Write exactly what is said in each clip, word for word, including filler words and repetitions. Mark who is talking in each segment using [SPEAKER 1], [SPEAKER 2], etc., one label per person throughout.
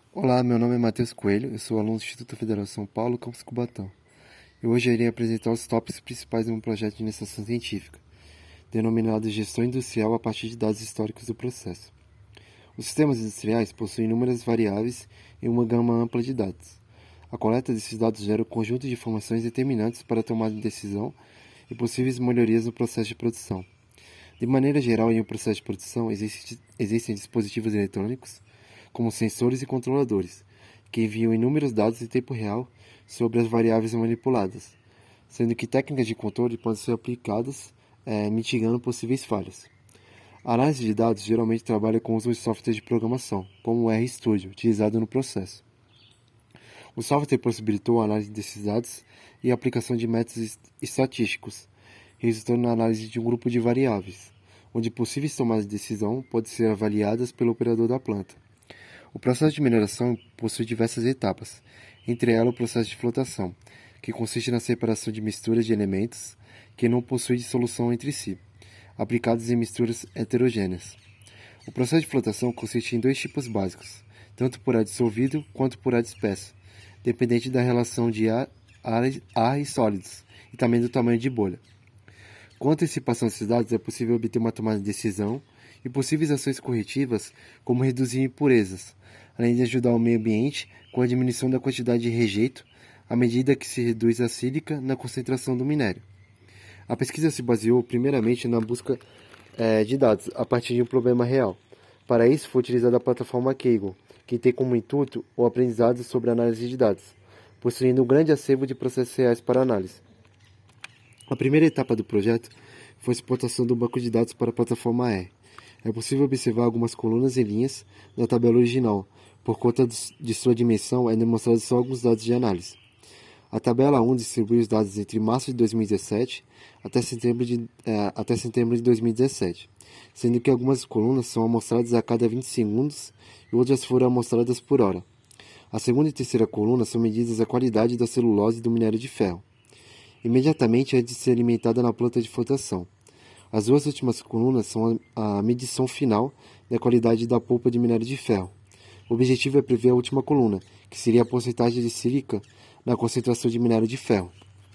[SPEAKER 1] Olá, meu nome é Matheus Coelho, eu sou aluno do Instituto Federal São Paulo, campus Cubatão. E hoje eu irei apresentar os tópicos principais de um projeto de iniciação científica, denominado Gestão Industrial a partir de dados históricos do processo. Os sistemas industriais possuem inúmeras variáveis e uma gama ampla de dados. A coleta desses dados gera um conjunto de informações determinantes para a tomada de decisão e possíveis melhorias no processo de produção. De maneira geral, em um processo de produção, existem dispositivos eletrônicos, como sensores e controladores, que enviam inúmeros dados em tempo real sobre as variáveis manipuladas, sendo que técnicas de controle podem ser aplicadas, é, mitigando possíveis falhas. A análise de dados geralmente trabalha com o uso de software de programação, como o RStudio, utilizado no processo. O software possibilitou a análise desses dados e a aplicação de métodos estatísticos, resultando na análise de um grupo de variáveis, onde possíveis tomadas de decisão podem ser avaliadas pelo operador da planta. O processo de mineração possui diversas etapas, entre elas o processo de flotação, que consiste na separação de misturas de elementos que não possuem dissolução entre si, aplicados em misturas heterogêneas. O processo de flotação consiste em dois tipos básicos, tanto por ar dissolvido quanto por ar disperso, dependente da relação de ar, ar, ar e sólidos, e também do tamanho de bolha. Com a antecipação desses dados, é possível obter uma tomada de decisão e possíveis ações corretivas, como reduzir impurezas, além de ajudar o meio ambiente com a diminuição da quantidade de rejeito à medida que se reduz a sílica na concentração do minério. A pesquisa se baseou primeiramente na busca é, de dados a partir de um problema real. Para isso, foi utilizada a plataforma Kaggle, que tem como intuito o aprendizado sobre análise de dados, possuindo um grande acervo de processos reais para análise. A primeira etapa do projeto foi a exportação do banco de dados para a plataforma R. É possível observar algumas colunas e linhas da tabela original. Por conta de sua dimensão, é demonstrado só alguns dados de análise. A tabela um distribui os dados entre março de dois mil e dezessete até setembro de, é, até setembro de dois mil e dezessete, sendo que algumas colunas são amostradas a cada vinte segundos e outras foram amostradas por hora. A segunda e terceira coluna são medidas a qualidade da celulose do minério de ferro, imediatamente antes de ser alimentada na planta de flotação. As duas últimas colunas são a medição final da qualidade da polpa de minério de ferro. O objetivo é prever a última coluna, que seria a porcentagem de sílica na concentração de minério de ferro.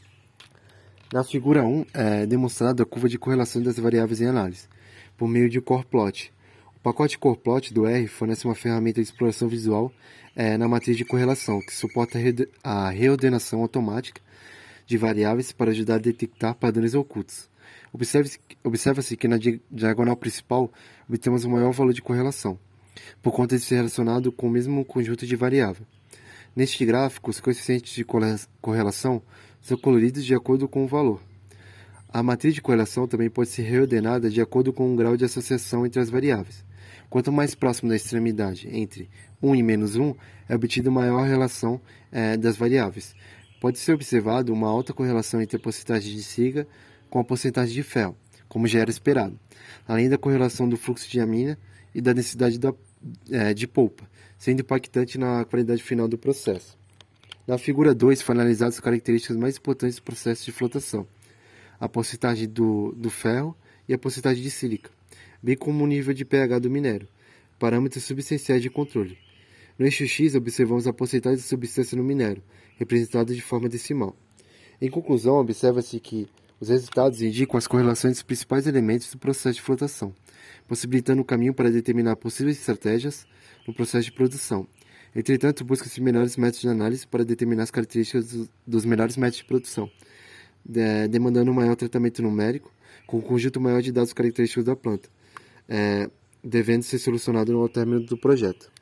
[SPEAKER 1] Na figura um é demonstrada a curva de correlação das variáveis em análise, por meio de core plot. O pacote core plot do R fornece uma ferramenta de exploração visual é, na matriz de correlação, que suporta a reordenação automática de variáveis para ajudar a detectar padrões ocultos. Observe-se, observa-se que na diagonal principal obtemos o maior valor de correlação, por conta de ser relacionado com o mesmo conjunto de variáveis. Neste gráfico, os coeficientes de correlação são coloridos de acordo com o valor. A matriz de correlação também pode ser reordenada de acordo com o grau de associação entre as variáveis. Quanto mais próximo da extremidade entre um e menos um, é obtida maior relação é, das variáveis. Pode ser observado uma alta correlação entre a porcentagem de sílica com a porcentagem de ferro, como já era esperado, além da correlação do fluxo de amina e da densidade da, é, de polpa, sendo impactante na qualidade final do processo. Na figura dois, foram analisadas as características mais importantes do processo de flotação, a porcentagem do, do ferro e a porcentagem de sílica, bem como o nível de pH do minério, parâmetros substanciais de controle. No eixo X, observamos a porcentagem de substância no minério, representada de forma decimal. Em conclusão, observa-se que os resultados indicam as correlações dos principais elementos do processo de flotação, possibilitando o caminho para determinar possíveis estratégias no processo de produção. Entretanto, busca-se melhores métodos de análise para determinar as características dos melhores métodos de produção, demandando um maior tratamento numérico, com um conjunto maior de dados característicos da planta, é, devendo ser solucionado no término do projeto.